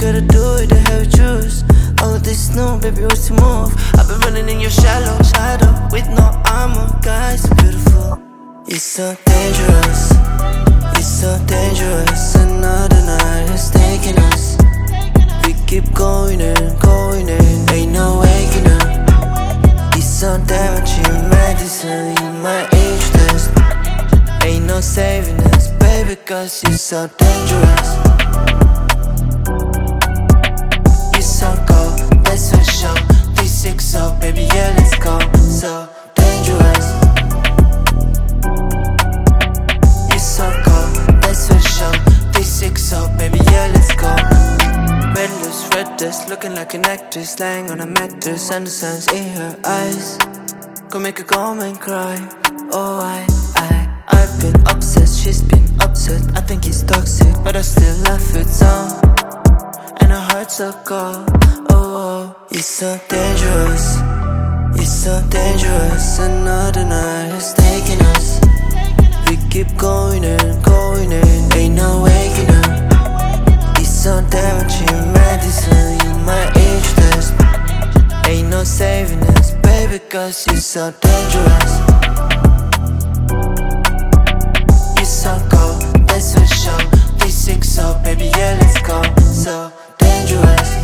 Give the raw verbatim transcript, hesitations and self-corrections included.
gotta do it, the hell you choose. All of this new, baby, what's to move? I've been running in your shallow shadow with no armor, guys, so beautiful. You're so dangerous, you're so dangerous. Another night is taking us. We keep going and going and ain't no waking up. You're so damaging medicine, you my age test. Ain't no saving us, baby, cause you're so dangerous. You're so cold, that's for sure. three six oh, baby, yeah, let's go. So dangerous. You're so cold, that's for sure. three six oh, baby, yeah, let's go. Red lips, red dress, looking like an actress, lying on a mattress, and the sun's in her eyes. Go make her go and cry. Oh, I, I, I've been obsessed, she's been upset. I think he's toxic, but I still love it so. And her heart's so cold. Oh, oh, you're so dangerous, you're so dangerous. Another night is taking us. We keep going and going and ain't no waking up. You're so damaging medicine, you my age test. Ain't no saving us, baby, cause you're so dangerous. You're so cold, that's for sure. three six oh, baby, yeah, let's go. So dangerous.